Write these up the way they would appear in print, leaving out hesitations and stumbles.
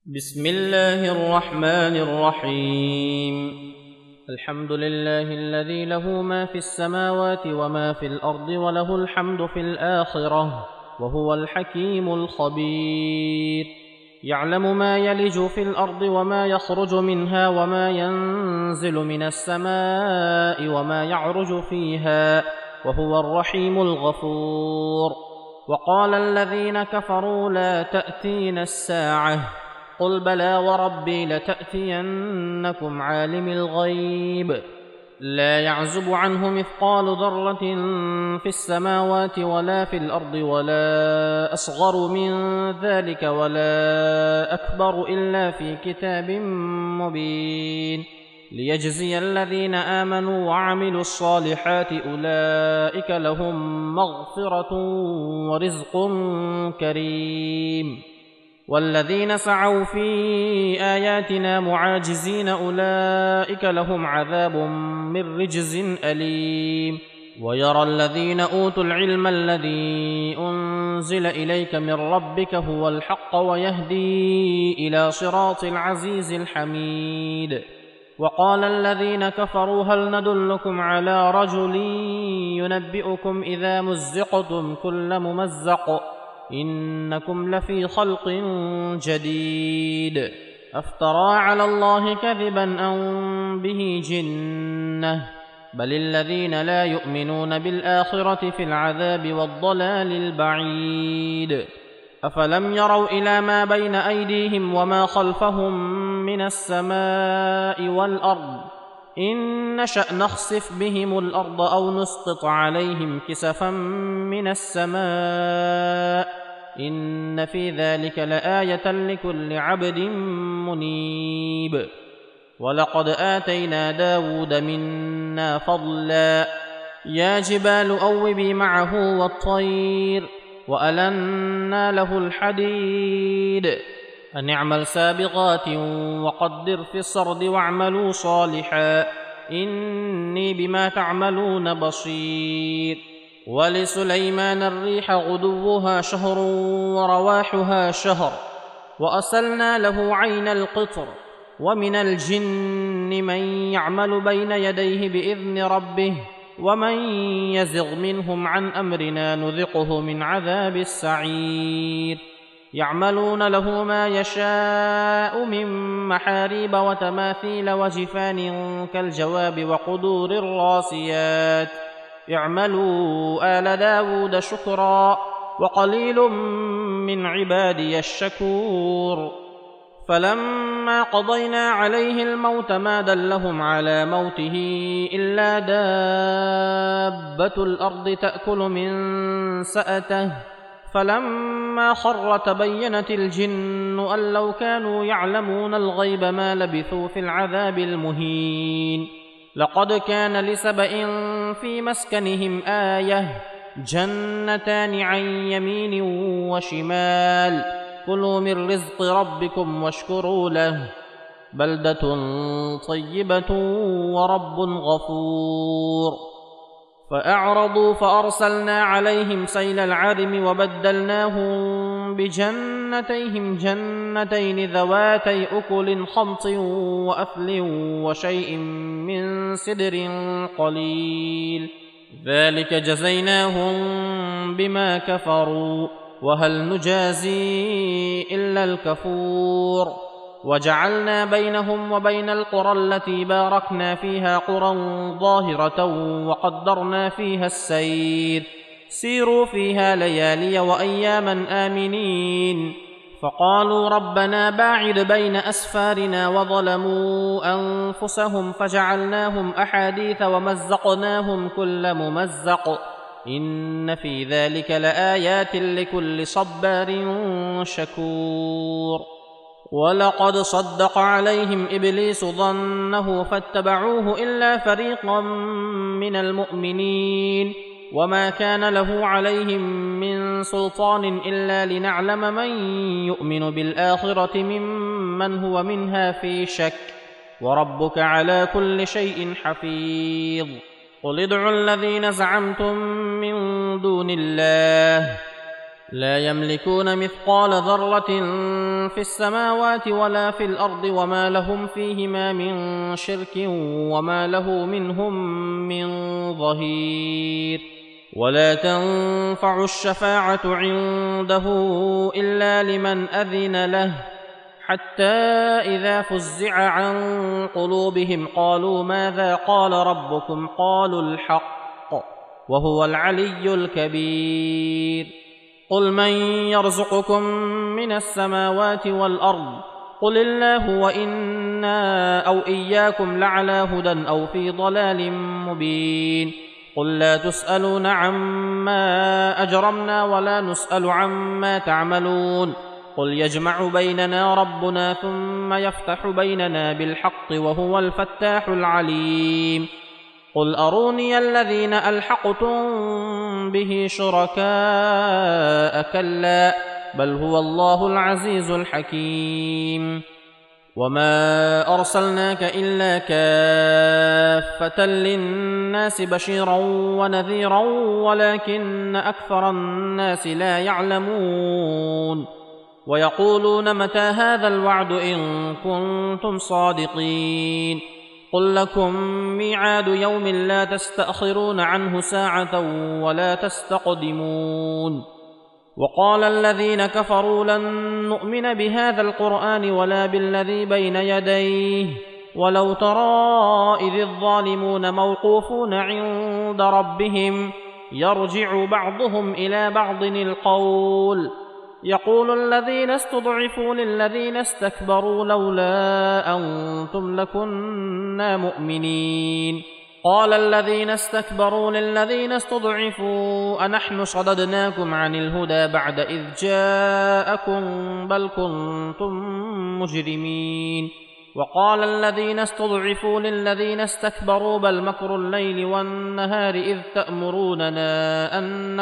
بسم الله الرحمن الرحيم. الحمد لله الذي له ما في السماوات وما في الأرض وله الحمد في الآخرة وهو الحكيم الخبير. يعلم ما يلج في الأرض وما يخرج منها وما ينزل من السماء وما يعرج فيها وهو الرحيم الغفور. وقال الذين كفروا لا تأتينا الساعة قل بلى وربي لتأتينكم عالم الغيب لا يعزب عنه مثقال ذرة في السماوات ولا في الأرض ولا أصغر من ذلك ولا أكبر إلا في كتاب مبين ليجزي الذين آمنوا وعملوا الصالحات أولئك لهم مغفرة ورزق كريم. والذين سعوا في آياتنا معاجزين أولئك لهم عذاب من رجز أليم. ويرى الذين أوتوا العلم الذي أنزل إليك من ربك هو الحق ويهدي إلى صراط العزيز الحميد. وقال الذين كفروا هل ندلكم على رجل ينبئكم إذا مزقتم كل ممزق إنكم لفي خلق جديد أفترى على الله كذبا أم به جنة بل الذين لا يؤمنون بالآخرة في العذاب والضلال البعيد. أفلم يروا إلى ما بين أيديهم وما خلفهم من السماء والأرض إن نشأ نخسف بهم الأرض أو نسقط عليهم كسفا من السماء إن في ذلك لآية لكل عبد منيب. ولقد آتينا داود منا فضلا يا جبال أوبي معه والطير وألنا له الحديد أن اعمل سابغات وقدر في السرد واعملوا صالحا إني بما تعملون بصير. ولسليمان الريح غدوها شهر ورواحها شهر وأسلنا له عين القطر ومن الجن من يعمل بين يديه بإذن ربه ومن يزغ منهم عن أمرنا نذقه من عذاب السعير. يعملون له ما يشاء من محاريب وتماثيل وجفان كالجواب وقدور الراسيات اعملوا آل داود شكرا وقليل من عبادي الشكور. فلما قضينا عليه الموت ما دلهم على موته إلا دابة الأرض تأكل من سأته فلما خر تبينت الجن أن لو كانوا يعلمون الغيب ما لبثوا في العذاب المهين. لقد كان لسبإ في مسكنهم آية جنتان عن يمين وشمال كلوا من رزق ربكم واشكروا له بلدة طيبة ورب غفور. فأعرضوا فأرسلنا عليهم سيل العرم وبدلناهم بجنتيهم جنتين ذواتي أكل خمط وأثل وشيء من سدر قليل ذلك جزيناهم بما كفروا وهل نجازي إلا الكفور. وجعلنا بينهم وبين القرى التي باركنا فيها قرى ظاهرة وقدرنا فيها السير سيروا فيها ليالي وأياما آمنين. فقالوا ربنا باعد بين أسفارنا وظلموا أنفسهم فجعلناهم أحاديث ومزقناهم كل ممزق إن في ذلك لآيات لكل صبار شكور. ولقد صدق عليهم إبليس ظنه فاتبعوه إلا فريقا من المؤمنين وما كان له عليهم من سلطان إلا لنعلم من يؤمن بالآخرة ممن هو منها في شك وربك على كل شيء حفيظ. قل ادعوا الذين زعمتم من دون الله لا يملكون مثقال ذرة في السماوات ولا في الأرض وما لهم فيهما من شرك وما له منهم من ظهير. ولا تنفع الشفاعة عنده إلا لمن أذن له، حتى إذا فزع عن قلوبهم قالوا ماذا قال ربكم؟ قالوا الحق وهو العلي الكبير. قل من يرزقكم من السماوات والأرض؟ قل الله وإنا أو إياكم لعلى هدى أو في ضلال مبين. قل لا تسألون عما أجرمنا ولا نسأل عما تعملون. قل يجمع بيننا ربنا ثم يفتح بيننا بالحق وهو الفتاح العليم. قل أروني الذين ألحقتم به شركاء كلا بل هو الله العزيز الحكيم. وما أرسلناك إلا كافة للناس بشيرا ونذيرا ولكن أكثر الناس لا يعلمون. ويقولون متى هذا الوعد إن كنتم صادقين؟ قل لكم ميعاد يوم لا تستأخرون عنه ساعة ولا تستقدمون. وقال الذين كفروا لن نؤمن بهذا القرآن ولا بالذي بين يديه ولو ترى إذ الظالمون موقوفون عند ربهم يرجع بعضهم إلى بعض القول يقول الذين استضعفوا للذين استكبروا لولا أنتم لكنا مؤمنين. قال الذين استكبروا للذين استضعفوا أنحن صددناكم عن الهدى بعد إذ جاءكم بل كنتم مجرمين. وقال الذين استضعفوا للذين استكبروا بل مكر الليل والنهار إذ تأمروننا أن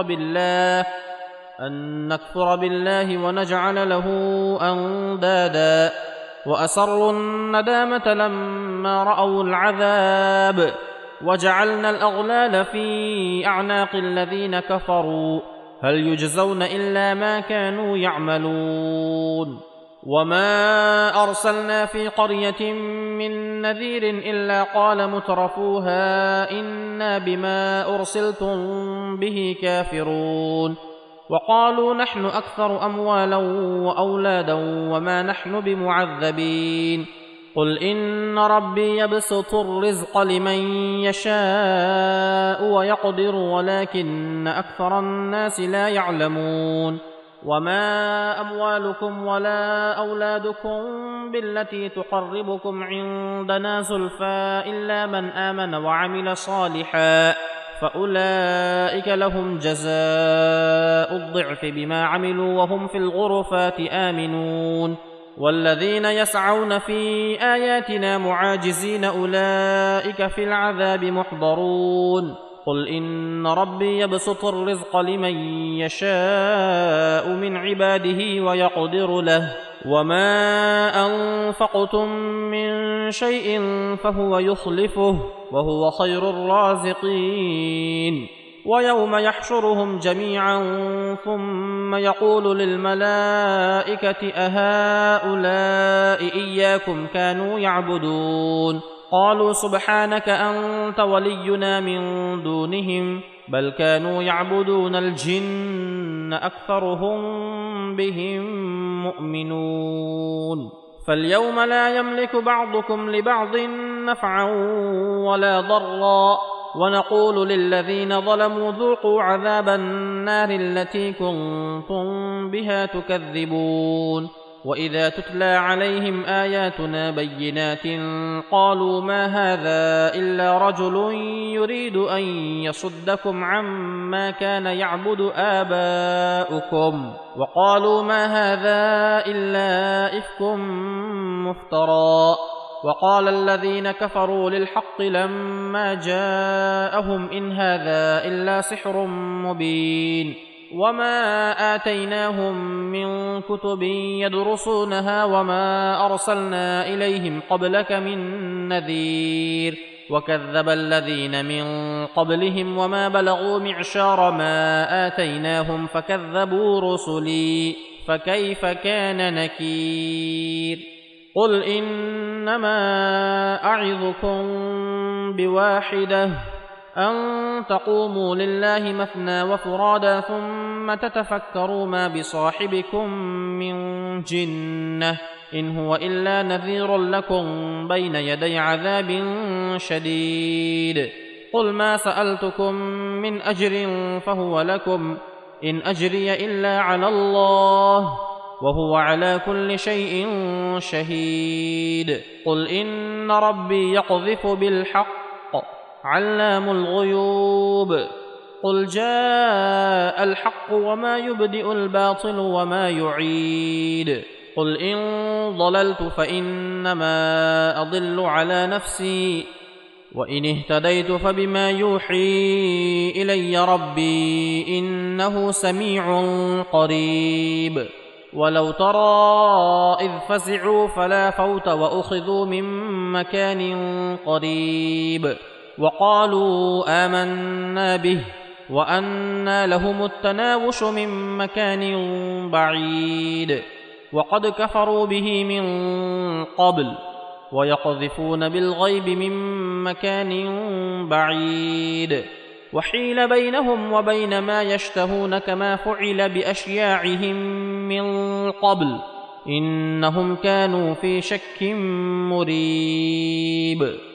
نكفر بالله ونجعل له أندادا وأسروا الندامة لما رأوا العذاب وجعلنا الأغلال في أعناق الذين كفروا هل يجزون إلا ما كانوا يعملون. وما أرسلنا في قرية من نذير إلا قال مترفوها إنا بما أرسلتم به كافرون. وقالوا نحن أكثر أموالا وأولادا وما نحن بمعذبين. قل إن ربي يبسط الرزق لمن يشاء ويقدر ولكن أكثر الناس لا يعلمون. وما أموالكم ولا أولادكم بالتي تقربكم عندنا زلفى إلا من آمن وعمل صالحا فأولئك لهم جزاء الضعف بما عملوا وهم في الغرفات آمنون. والذين يسعون في آياتنا معاجزين أولئك في العذاب محضرون. قل إن ربي يبسط الرزق لمن يشاء من عباده ويقدر له وما أنفقتم من شيء فهو يخلفه وهو خير الرازقين. ويوم يحشرهم جميعا ثم يقول للملائكة أهؤلاء إياكم كانوا يعبدون؟ قالوا سبحانك أنت ولينا من دونهم بل كانوا يعبدون الجن أكثرهم بهم مؤمنون. فاليوم لا يملك بعضكم لبعض نفعا ولا ضرا ونقول للذين ظلموا ذوقوا عذاب النار التي كنتم بها تكذبون. وإذا تتلى عليهم آياتنا بينات قالوا ما هذا إلا رجل يريد أن يصدكم عما كان يعبد آباؤكم وقالوا ما هذا إلا إفك مفترى. وقال الذين كفروا للحق لما جاءهم إن هذا إلا سحر مبين. وما آتيناهم من كتب يدرسونها وما أرسلنا إليهم قبلك من نذير. وكذب الذين من قبلهم وما بلغوا معشار ما آتيناهم فكذبوا رسلي فكيف كان نكير قل إنما أعظكم بواحدة أن تقوموا لله مثنى وفرادا ثم تتفكروا ما بصاحبكم من جنة إن هو إلا نذير لكم بين يدي عذاب شديد قل ما سألتكم من أجر فهو لكم إن أجري إلا على الله وهو على كل شيء شهيد قل إن ربي يقذف بالحق علام الغيوب قل جاء الحق وما يبدئ الباطل وما يعيد قل إن ضللت فإنما أضل على نفسي وإن اهتديت فبما يوحي إلي ربي إنه سميع قريب ولو ترى إذ فزعوا فلا فوت وأخذوا من مكان قريب وقالوا آمنا به وأنى لهم التناوش من مكان بعيد وقد كفروا به من قبل ويقذفون بالغيب من مكان بعيد وحيل بينهم وبين ما يشتهون كما فعل بأشياعهم من قبل إنهم كانوا في شك مريب